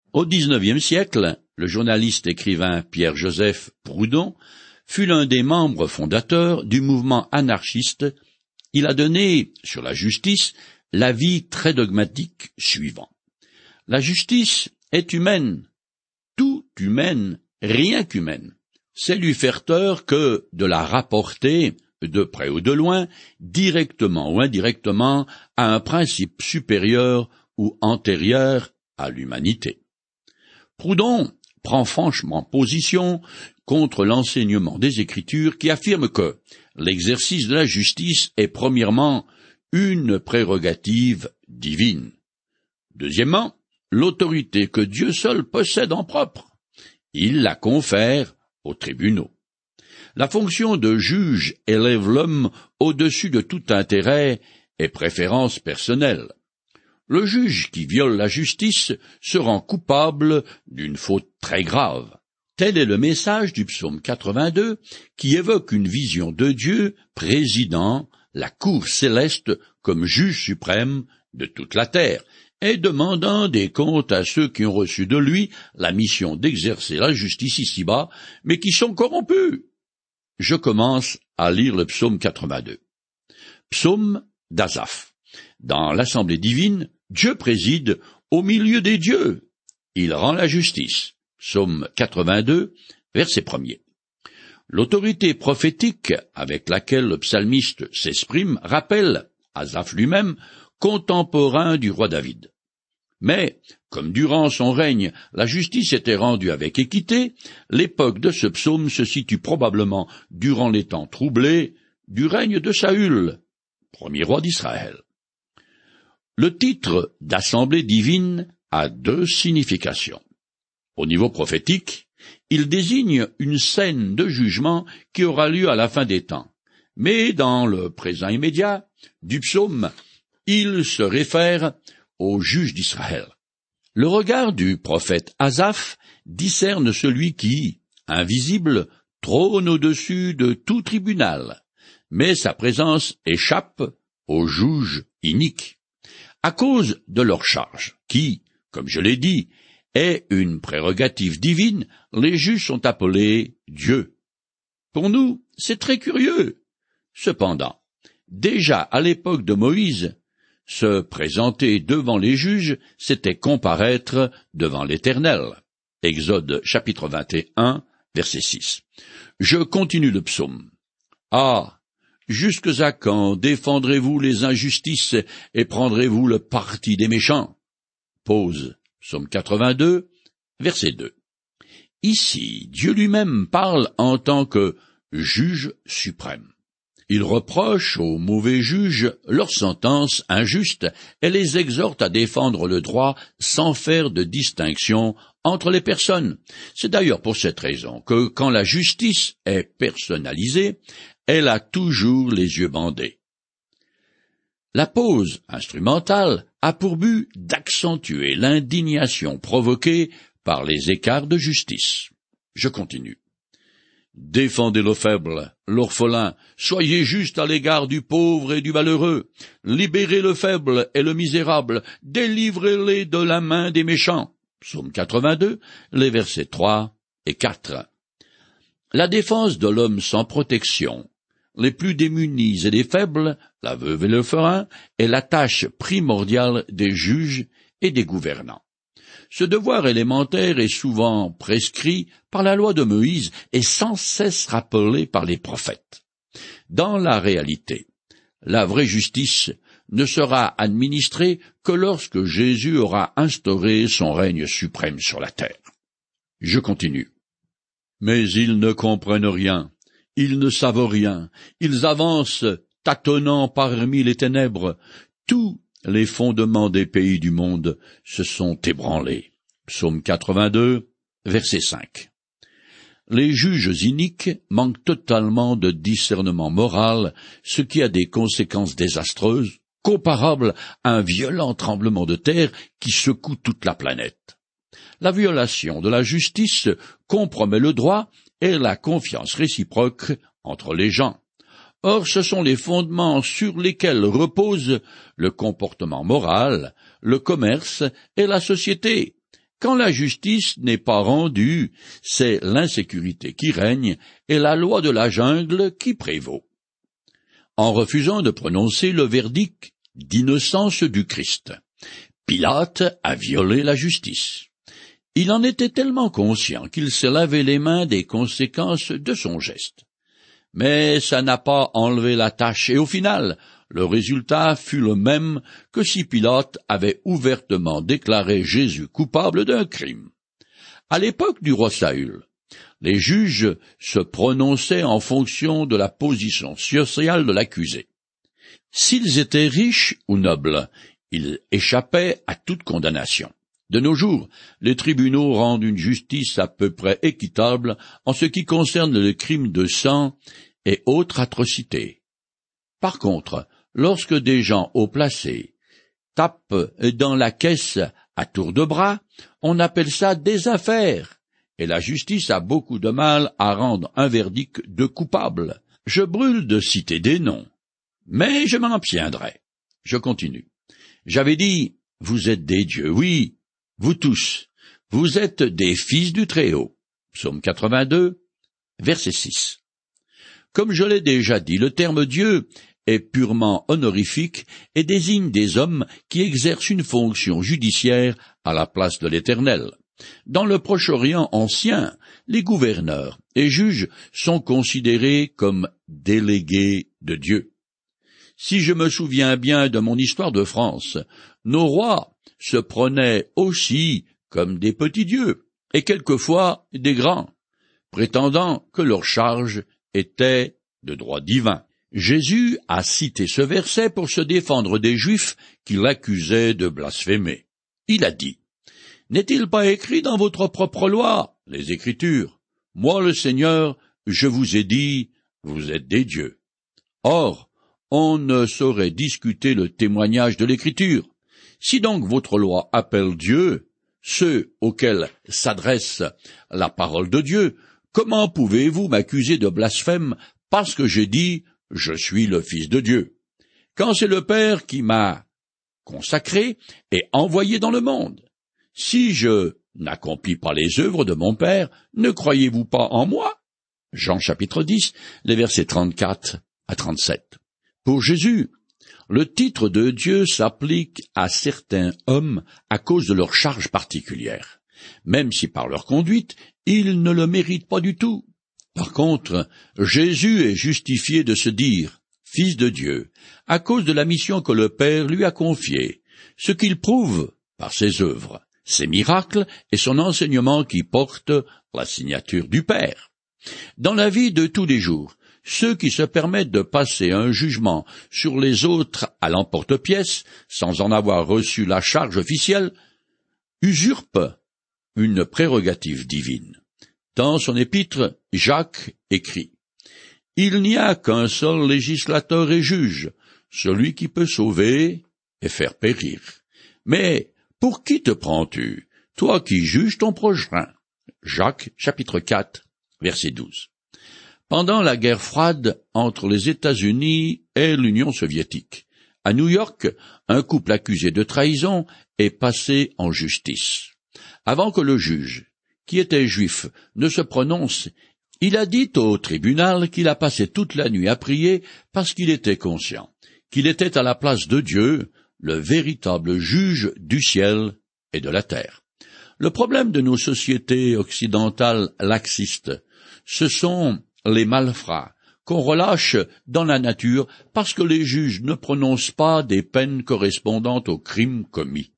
Au XIXe siècle, le journaliste écrivain Pierre-Joseph Proudhon fut l'un des membres fondateurs du mouvement anarchiste. Il a donné, sur la justice, l'avis très dogmatique suivant. La justice est humaine, tout humaine, rien qu'humaine. C'est lui faire tort que de la rapporter, de près ou de loin, directement ou indirectement, à un principe supérieur ou antérieur à l'humanité. Proudhon prend franchement position contre l'enseignement des Écritures qui affirme que l'exercice de la justice est premièrement une prérogative divine. Deuxièmement, l'autorité que Dieu seul possède en propre. Il la confère aux tribunaux. La fonction de juge élève l'homme au-dessus de tout intérêt et préférence personnelle. Le juge qui viole la justice se rend coupable d'une faute très grave. Tel est le message du psaume 82 qui évoque une vision de Dieu présidant la cour céleste comme juge suprême de toute la terre et demandant des comptes à ceux qui ont reçu de lui la mission d'exercer la justice ici-bas, mais qui sont corrompus. Je commence à lire le psaume 82. Psaume d'Asaph. Dans l'assemblée divine, Dieu préside au milieu des dieux. Il rend la justice. Psaume 82, verset 1er. L'autorité prophétique avec laquelle le psalmiste s'exprime rappelle Asaph lui-même, contemporain du roi David. Mais, comme durant son règne, la justice était rendue avec équité, l'époque de ce psaume se situe probablement durant les temps troublés du règne de Saül, premier roi d'Israël. Le titre d'Assemblée divine a deux significations. Au niveau prophétique, il désigne une scène de jugement qui aura lieu à la fin des temps. Mais dans le présent immédiat du psaume, il se réfère aux juges d'Israël. Le regard du prophète Asaph discerne celui qui, invisible, trône au-dessus de tout tribunal, mais sa présence échappe aux juges iniques. À cause de leur charge, qui, comme je l'ai dit, est une prérogative divine, les juges sont appelés Dieu. Pour nous, c'est très curieux. Cependant, déjà à l'époque de Moïse, se présenter devant les juges, c'était comparaître devant l'Éternel. Exode chapitre 21, verset 6. Je continue le psaume. Ah! Jusque à quand défendrez-vous les injustices et prendrez-vous le parti des méchants? Pause. Psaume 82, verset 2. Ici, Dieu lui-même parle en tant que juge suprême. Il reproche aux mauvais juges leurs sentences injustes et les exhorte à défendre le droit sans faire de distinction entre les personnes. C'est d'ailleurs pour cette raison que, quand la justice est personnalisée, elle a toujours les yeux bandés. La pause instrumentale a pour but d'accentuer l'indignation provoquée par les écarts de justice. Je continue. Défendez le faible, l'orphelin, soyez juste à l'égard du pauvre et du malheureux, libérez le faible et le misérable, délivrez-les de la main des méchants. Psaume 82, les versets 3 et 4. La défense de l'homme sans protection, les plus démunis et les faibles, la veuve et l'orphelin, est la tâche primordiale des juges et des gouvernants. Ce devoir élémentaire est souvent prescrit par la loi de Moïse et sans cesse rappelé par les prophètes. Dans la réalité, la vraie justice ne sera administrée que lorsque Jésus aura instauré son règne suprême sur la terre. Je continue. Mais ils ne comprennent rien, ils ne savent rien, ils avancent tâtonnant parmi les ténèbres, tous les fondements des pays du monde se sont ébranlés. Psaume 82, verset 5. Les juges iniques manquent totalement de discernement moral, ce qui a des conséquences désastreuses, comparables à un violent tremblement de terre qui secoue toute la planète. La violation de la justice compromet le droit et la confiance réciproque entre les gens. Or, ce sont les fondements sur lesquels reposent le comportement moral, le commerce et la société, Quand la justice n'est pas rendue, c'est l'insécurité qui règne et la loi de la jungle qui prévaut. En refusant de prononcer le verdict d'innocence du Christ, Pilate a violé la justice. Il en était tellement conscient qu'il s'est lavé les mains des conséquences de son geste. Mais ça n'a pas enlevé la tâche, et au final, le résultat fut le même que si Pilate avait ouvertement déclaré Jésus coupable d'un crime. À l'époque du roi Saül, les juges se prononçaient en fonction de la position sociale de l'accusé. S'ils étaient riches ou nobles, ils échappaient à toute condamnation. De nos jours, les tribunaux rendent une justice à peu près équitable en ce qui concerne le crime de sang et autres atrocités. Par contre, lorsque des gens haut placés tapent dans la caisse à tour de bras, on appelle ça des affaires, et la justice a beaucoup de mal à rendre un verdict de coupable. Je brûle de citer des noms, mais je m'en abstiendrai. Je continue. J'avais dit, vous êtes des dieux, oui, vous tous, vous êtes des fils du Très-Haut. Psaume 82, verset 6. Comme je l'ai déjà dit, le terme Dieu est purement honorifique et désigne des hommes qui exercent une fonction judiciaire à la place de l'Éternel. Dans le Proche-Orient ancien, les gouverneurs et juges sont considérés comme délégués de Dieu. Si je me souviens bien de mon histoire de France, nos rois se prenaient aussi comme des petits dieux, et quelquefois des grands, prétendant que leur charge était de droit divin. Jésus a cité ce verset pour se défendre des Juifs qui l'accusaient de blasphémer. Il a dit, « N'est-il pas écrit dans votre propre loi, les Écritures, moi le Seigneur, je vous ai dit, vous êtes des dieux. » Or, on ne saurait discuter le témoignage de l'Écriture. Si donc votre loi appelle Dieu, ceux auxquels s'adresse la parole de Dieu, comment pouvez-vous m'accuser de blasphème parce que j'ai dit « Je suis le Fils de Dieu » quand c'est le Père qui m'a consacré et envoyé dans le monde? Si je n'accomplis pas les œuvres de mon Père, ne croyez-vous pas en moi? Jean chapitre 10, les versets 34 à 37. Pour Jésus, le titre de Dieu s'applique à certains hommes à cause de leur charge particulière, même si par leur conduite, ils ne le méritent pas du tout. Par contre, Jésus est justifié de se dire « Fils de Dieu » à cause de la mission que le Père lui a confiée, ce qu'il prouve par ses œuvres, ses miracles et son enseignement qui porte la signature du Père. Dans la vie de tous les jours, ceux qui se permettent de passer un jugement sur les autres à l'emporte-pièce, sans en avoir reçu la charge officielle, usurpent une prérogative divine. Dans son épître, Jacques écrit « Il n'y a qu'un seul législateur et juge, celui qui peut sauver et faire périr. Mais pour qui te prends-tu, toi qui juges ton prochain ?» Jacques, chapitre 4, verset 12. Pendant la guerre froide entre les États-Unis et l'Union soviétique, à New York, un couple accusé de trahison est passé en justice. Avant que le juge, qui était juif, ne se prononce, il a dit au tribunal qu'il a passé toute la nuit à prier parce qu'il était conscient qu'il était à la place de Dieu, le véritable juge du ciel et de la terre. Le problème de nos sociétés occidentales laxistes, ce sont les malfrats qu'on relâche dans la nature parce que les juges ne prononcent pas des peines correspondantes aux crimes commis.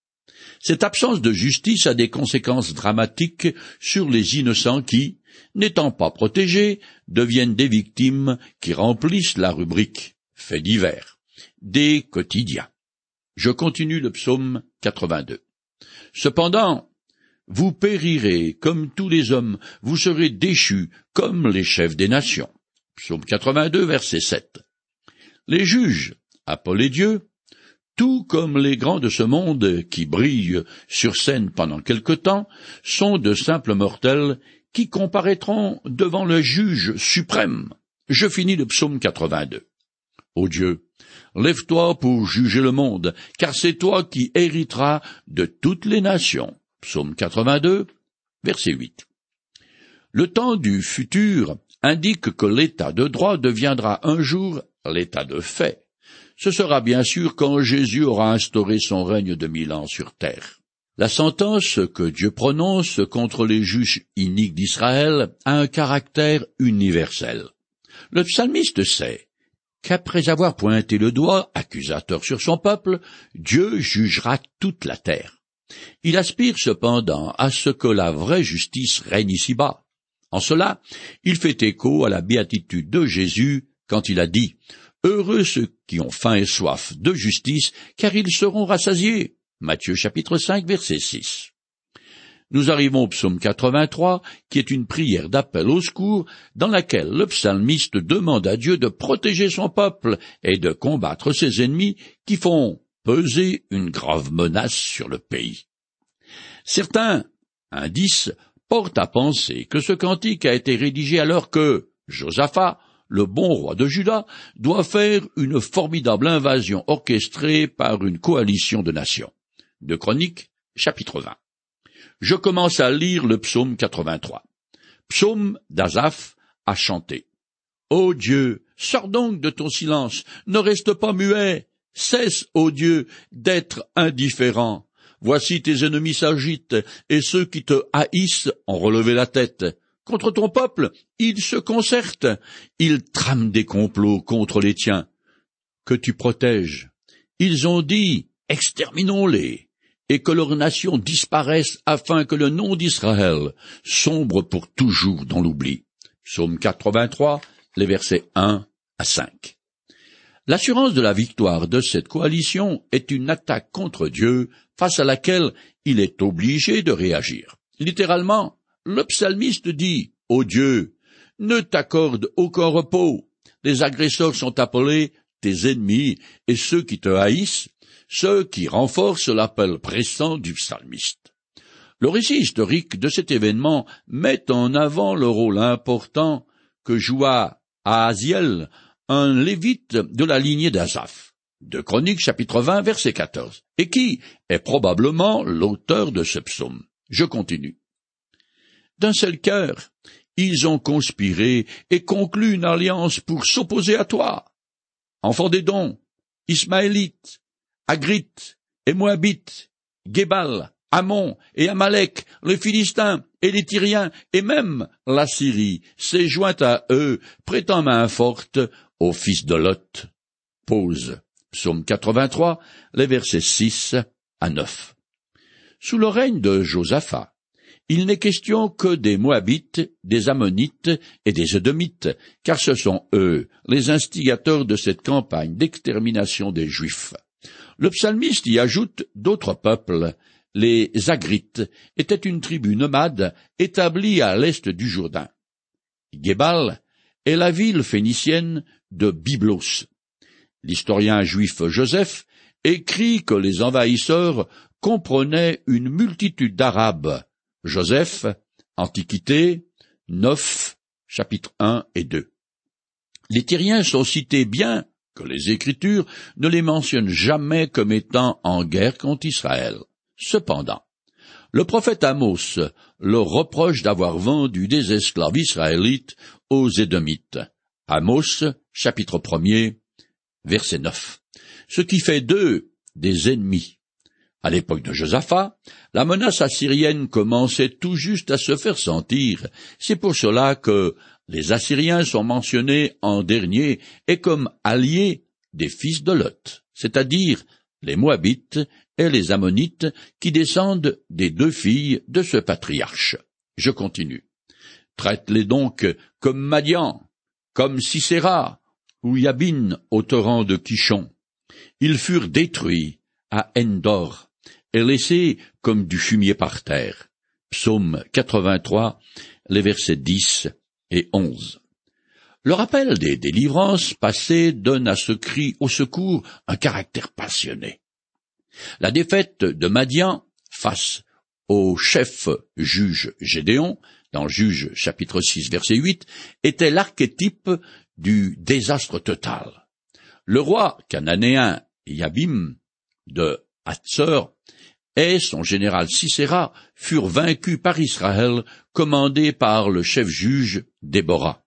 Cette absence de justice a des conséquences dramatiques sur les innocents qui, n'étant pas protégés, deviennent des victimes qui remplissent la rubrique faits divers des quotidiens. Je continue le psaume 82. Cependant, vous périrez comme tous les hommes, vous serez déchus comme les chefs des nations. Psaume 82, verset 7. Les juges, appelés dieux, tout comme les grands de ce monde qui brillent sur scène pendant quelque temps, sont de simples mortels qui comparaîtront devant le juge suprême. Je finis le psaume 82. Ô Dieu, lève-toi pour juger le monde, car c'est toi qui hériteras de toutes les nations. Psaume 82, verset 8. Le temps du futur indique que l'état de droit deviendra un jour l'état de fait. Ce sera bien sûr quand Jésus aura instauré son règne de 1000 ans sur terre. La sentence que Dieu prononce contre les juges iniques d'Israël a un caractère universel. Le psalmiste sait qu'après avoir pointé le doigt accusateur sur son peuple, Dieu jugera toute la terre. Il aspire cependant à ce que la vraie justice règne ici-bas. En cela, il fait écho à la béatitude de Jésus quand il a dit « Heureux ceux qui ont faim et soif de justice, car ils seront rassasiés ». Matthieu chapitre 5, verset 6. Nous arrivons au psaume 83, qui est une prière d'appel au secours, dans laquelle le psalmiste demande à Dieu de protéger son peuple et de combattre ses ennemis qui font peser une grave menace sur le pays. Certains indices portent à penser que ce cantique a été rédigé alors que Josaphat, le bon roi de Juda, doit faire une formidable invasion orchestrée par une coalition de nations. De Chroniques, chapitre 20. Je commence à lire le psaume 83. Psaume d'Asaph à chanter. Ô Dieu, sors donc de ton silence, ne reste pas muet, cesse, ô Dieu, d'être indifférent. Voici tes ennemis s'agitent, et ceux qui te haïssent ont relevé la tête. Contre ton peuple, ils se concertent, ils trament des complots contre les tiens, que tu protèges. Ils ont dit, exterminons-les, et que leur nation disparaisse afin que le nom d'Israël sombre pour toujours dans l'oubli. Psaume 83, les versets 1 à 5. L'assurance de la victoire de cette coalition est une attaque contre Dieu face à laquelle il est obligé de réagir. Littéralement, le psalmiste dit « Ô Dieu, ne t'accorde aucun repos. Les agresseurs sont appelés tes ennemis et ceux qui te haïssent, ce qui renforce l'appel pressant du psalmiste. » Le récit historique de cet événement met en avant le rôle important que joua Ahaziel, un lévite de la lignée d'Asaph, de Chroniques chapitre 20 verset 14, et qui est probablement l'auteur de ce psaume. Je continue. D'un seul cœur, ils ont conspiré et conclu une alliance pour s'opposer à toi. Enfants d'Édom, Ismaélites, Hagrites et Moabites, Gébal, Ammon et Amalek, les Philistins et les Tyriens, et même la Syrie s'est jointe à eux, prêtant main forte aux fils de Lot. Pause. Psaume 83, les versets 6 à 9. Sous le règne de Josaphat, il n'est question que des Moabites, des Ammonites et des Édomites, car ce sont eux les instigateurs de cette campagne d'extermination des Juifs. Le psalmiste y ajoute d'autres peuples. Les Hagrites étaient une tribu nomade établie à l'est du Jourdain. Gébal est la ville phénicienne de Byblos. L'historien juif Joseph écrit que les envahisseurs comprenaient une multitude d'Arabes. Joseph, Antiquité, 9, chapitres 1 et 2. Les Tyriens sont cités bien que les Écritures ne les mentionnent jamais comme étant en guerre contre Israël. Cependant, le prophète Amos leur reproche d'avoir vendu des esclaves israélites aux Édomites. Amos, chapitre 1er, verset 9. Ce qui fait d'eux des ennemis. À l'époque de Josaphat, la menace assyrienne commençait tout juste à se faire sentir. C'est pour cela que les Assyriens sont mentionnés en dernier et comme alliés des fils de Lot, c'est-à-dire les Moabites et les Ammonites qui descendent des deux filles de ce patriarche. Je continue. Traite-les donc comme Madian, comme Sisera, ou Yabin au torrent de Kishon. Ils furent détruits à Endor et laissés comme du fumier par terre. Psaume 83, les versets 10 et 11. Le rappel des délivrances passées donne à ce cri au secours un caractère passionné. La défaite de Madian face au chef juge Gédéon, dans Juges chapitre 6 verset 8, était l'archétype du désastre total. Le roi cananéen Yabim de Hatzor et son général Sisera furent vaincus par Israël, commandés par le chef-juge Déborah.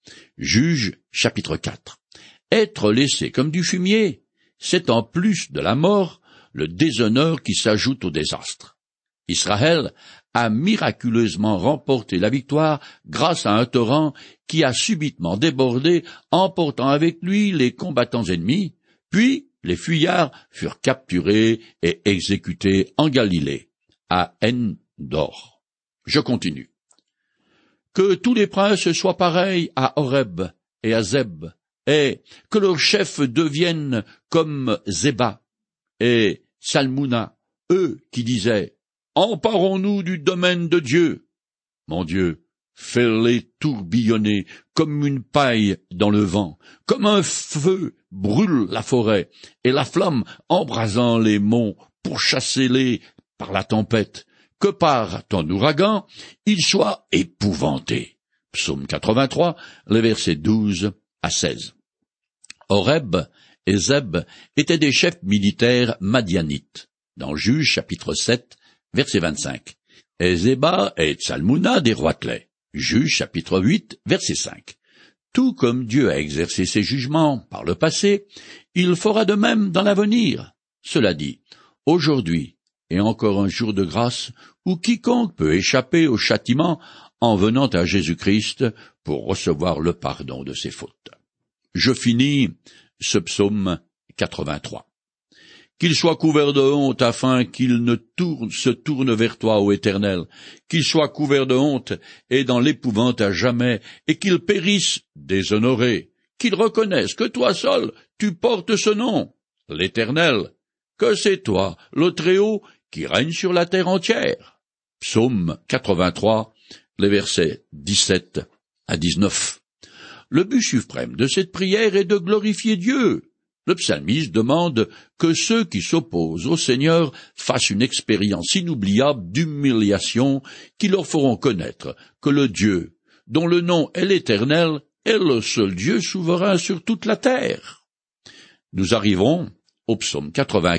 Juge, chapitre 4. Être laissé comme du fumier, c'est en plus de la mort le déshonneur qui s'ajoute au désastre. Israël a miraculeusement remporté la victoire grâce à un torrent qui a subitement débordé, emportant avec lui les combattants ennemis, puis les fuyards furent capturés et exécutés en Galilée, à Endor. Je continue. Que tous les princes soient pareils à Horeb et à Zeb, et que leurs chefs deviennent comme Zéba et Salmouna, eux qui disaient « Emparons-nous du domaine de Dieu !» Mon Dieu, fais-les tourbillonner comme une paille dans le vent, comme un feu brûle la forêt, et la flamme embrasant les monts pour chasser-les par la tempête, que par ton ouragan, ils soient épouvantés. Psaume 83, les versets 12 à 16. Horeb et Zeb étaient des chefs militaires madianites, dans Juge chapitre 7, verset 25, et Zéba et Tsalmouna des roitelets, Juge chapitre 8, verset 5. Tout comme Dieu a exercé ses jugements par le passé, il fera de même dans l'avenir. Cela dit, aujourd'hui est encore un jour de grâce où quiconque peut échapper au châtiment en venant à Jésus-Christ pour recevoir le pardon de ses fautes. Je finis ce psaume 83. Qu'il soit couvert de honte afin qu'il ne se tourne vers toi, ô Éternel, qu'il soit couvert de honte et dans l'épouvante à jamais, et qu'il périsse déshonoré, qu'il reconnaisse que toi seul tu portes ce nom, l'Éternel, que c'est toi, le Très-Haut, qui règne sur la terre entière. Psaume 83, les versets 17 à 19. Le but suprême de cette prière est de glorifier Dieu. Le psalmiste demande que ceux qui s'opposent au Seigneur fassent une expérience inoubliable d'humiliation qui leur feront connaître que le Dieu, dont le nom est l'Éternel, est le seul Dieu souverain sur toute la terre. Nous arrivons au psaume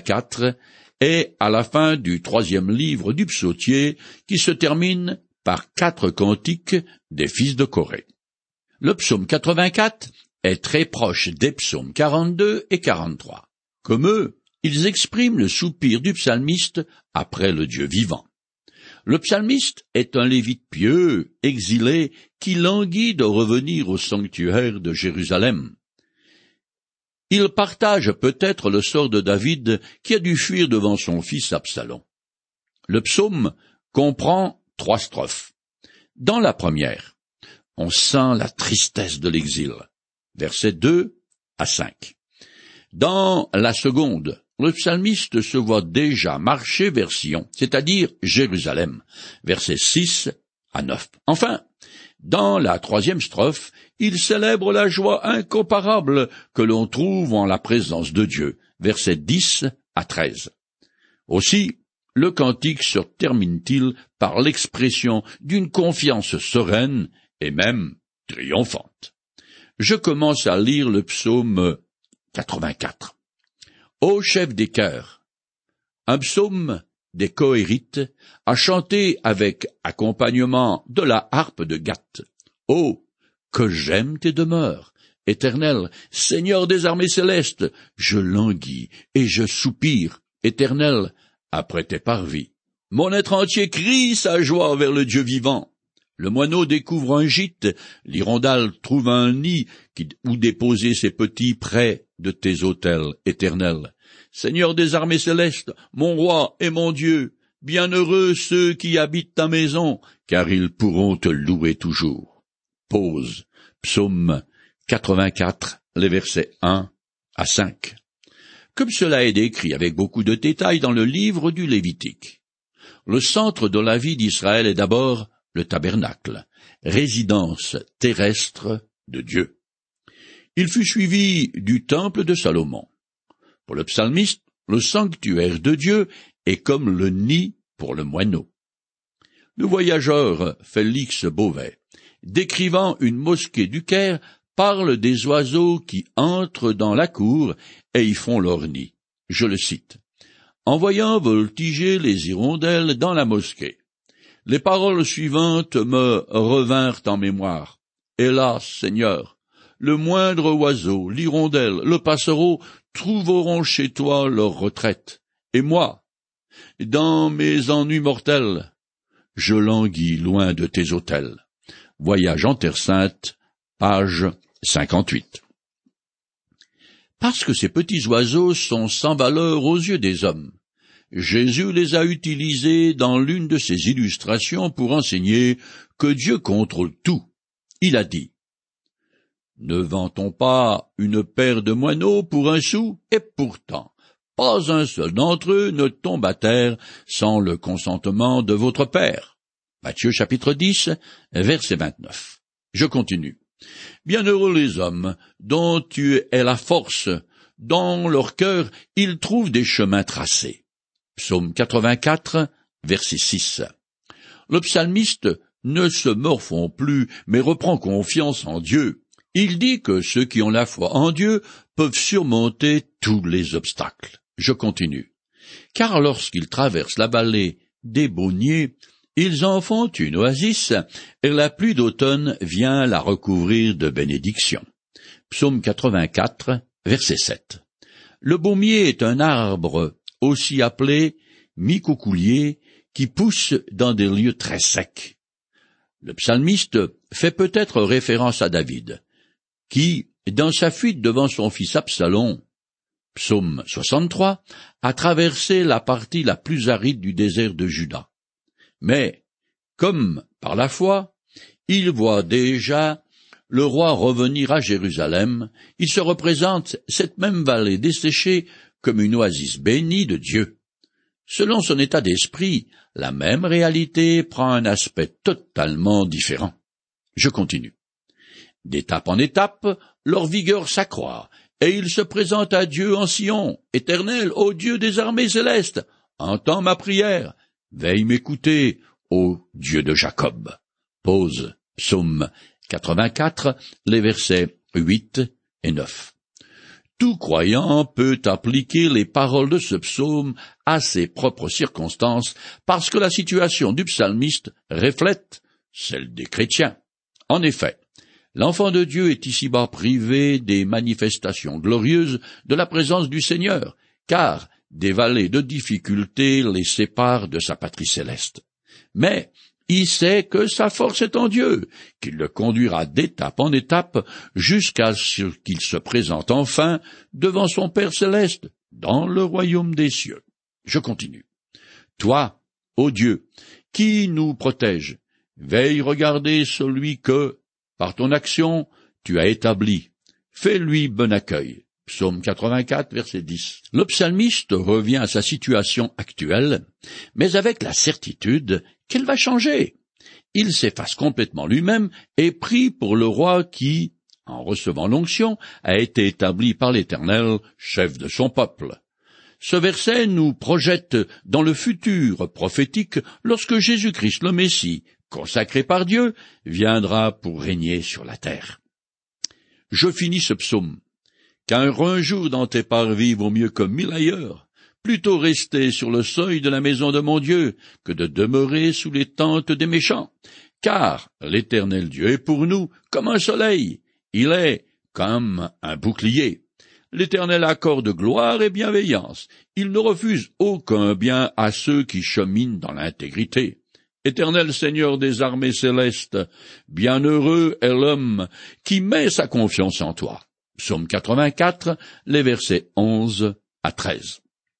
84 et à la fin du 3e livre du psautier qui se termine par 4 cantiques des fils de Corée. Le psaume 84 est très proche des psaumes 42 et 43. Comme eux, ils expriment le soupir du psalmiste après le Dieu vivant. Le psalmiste est un lévite pieux, exilé, qui languit de revenir au sanctuaire de Jérusalem. Il partage peut-être le sort de David qui a dû fuir devant son fils Absalom. Le psaume comprend 3 strophes. Dans la première, on sent la tristesse de l'exil. Versets 2 à 5. Dans la seconde, le psalmiste se voit déjà marcher vers Sion, c'est-à-dire Jérusalem. Versets 6 à 9. Enfin, dans la 3e strophe, il célèbre la joie incomparable que l'on trouve en la présence de Dieu. Versets 10 à 13. Aussi, le cantique se termine-t-il par l'expression d'une confiance sereine et même triomphante. Je commence à lire le psaume 84. Ô chef des chœurs, un psaume des Kohérites à chanter avec accompagnement de la harpe de Gath. Oh, que j'aime tes demeures, Éternel, Seigneur des armées célestes, je languis et je soupire, Éternel, après tes parvis. Mon être entier crie sa joie vers le Dieu vivant. Le moineau découvre un gîte, l'hirondelle trouve un nid où déposer ses petits près de tes autels éternels. Seigneur des armées célestes, mon roi et mon Dieu, bienheureux ceux qui habitent ta maison, car ils pourront te louer toujours. Pause. Psaume 84, les versets 1 à 5. Comme cela est décrit avec beaucoup de détails dans le livre du Lévitique. Le centre de la vie d'Israël est d'abord le tabernacle, résidence terrestre de Dieu. Il fut suivi du temple de Salomon. Pour le psalmiste, le sanctuaire de Dieu est comme le nid pour le moineau. Le voyageur Félix Beauvais, décrivant une mosquée du Caire, parle des oiseaux qui entrent dans la cour et y font leur nid. Je le cite. « en voyant voltiger les hirondelles dans la mosquée. Les paroles suivantes me revinrent en mémoire. Hélas, Seigneur, le moindre oiseau, l'hirondelle, le passereau trouveront chez toi leur retraite. Et moi, dans mes ennuis mortels, je languis loin de tes autels. Voyage en Terre Sainte, page 58. Parce que ces petits oiseaux sont sans valeur aux yeux des hommes, Jésus les a utilisés dans l'une de ses illustrations pour enseigner que Dieu contrôle tout. Il a dit: Ne vend-on pas une paire de moineaux pour un sou? Et pourtant, pas un seul d'entre eux ne tombe à terre sans le consentement de votre Père. Matthieu chapitre 10, verset 29. Je continue. Bienheureux les hommes dont tu es la force, dans leur cœur ils trouvent des chemins tracés. Psaume 84, verset 6. Le psalmiste ne se morfond plus, mais reprend confiance en Dieu. Il dit que ceux qui ont la foi en Dieu peuvent surmonter tous les obstacles. Je continue. Car lorsqu'ils traversent la vallée des Bonniers, ils en font une oasis, et la pluie d'automne vient la recouvrir de bénédictions. Psaume 84, verset 7. Le baumier est un arbre, aussi appelé micocoulier, qui pousse dans des lieux très secs. Le psalmiste fait peut-être référence à David, qui, dans sa fuite devant son fils Absalom, Psaume 63, a traversé la partie la plus aride du désert de Juda. Mais, comme par la foi, il voit déjà le roi revenir à Jérusalem, il se représente cette même vallée desséchée comme une oasis bénie de Dieu. Selon son état d'esprit, la même réalité prend un aspect totalement différent. Je continue. D'étape en étape, leur vigueur s'accroît, et ils se présentent à Dieu en Sion. Éternel, ô Dieu des armées célestes, entends ma prière, veille m'écouter, ô Dieu de Jacob. Pause, psaume 84, les versets 8 et 9. Tout croyant peut appliquer les paroles de ce psaume à ses propres circonstances, parce que la situation du psalmiste reflète celle des chrétiens. En effet, l'enfant de Dieu est ici-bas privé des manifestations glorieuses de la présence du Seigneur, car des vallées de difficultés les séparent de sa patrie céleste. Mais il sait que sa force est en Dieu, qu'il le conduira d'étape en étape jusqu'à ce qu'il se présente enfin devant son Père céleste dans le royaume des cieux. Je continue. Toi, ô Dieu, qui nous protège, veille regarder celui que, par ton action, tu as établi. Fais-lui bon accueil. Psaume 84, verset 10. Le psalmiste revient à sa situation actuelle, mais avec la certitude qu'elle va changer. Il s'efface complètement lui-même et prie pour le roi qui, en recevant l'onction, a été établi par l'Éternel, chef de son peuple. Ce verset nous projette dans le futur prophétique lorsque Jésus-Christ le Messie, consacré par Dieu, viendra pour régner sur la terre. Je finis ce psaume. Qu'un jour dans tes parvis vaut mieux que 1000 ailleurs. Plutôt rester sur le seuil de la maison de mon Dieu que de demeurer sous les tentes des méchants. Car l'Éternel Dieu est pour nous comme un soleil. Il est comme un bouclier. L'Éternel accorde gloire et bienveillance. Il ne refuse aucun bien à ceux qui cheminent dans l'intégrité. Éternel Seigneur des armées célestes, bienheureux est l'homme qui met sa confiance en toi. Psaume 84, les versets 11 à 13.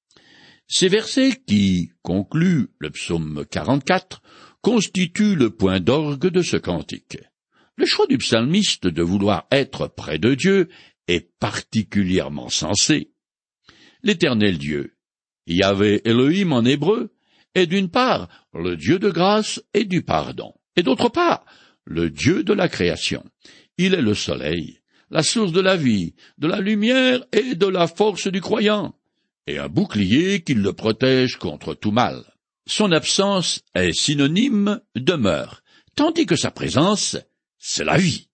Ces versets qui concluent le psaume 44 constituent le point d'orgue de ce cantique. Le choix du psalmiste de vouloir être près de Dieu est particulièrement sensé. L'Éternel Dieu, Yahvé Elohim en hébreu, est d'une part le Dieu de grâce et du pardon, et d'autre part le Dieu de la création. Il est le soleil, la source de la vie, de la lumière et de la force du croyant, et un bouclier qui le protège contre tout mal. Son absence est synonyme de mort, tandis que sa présence, c'est la vie.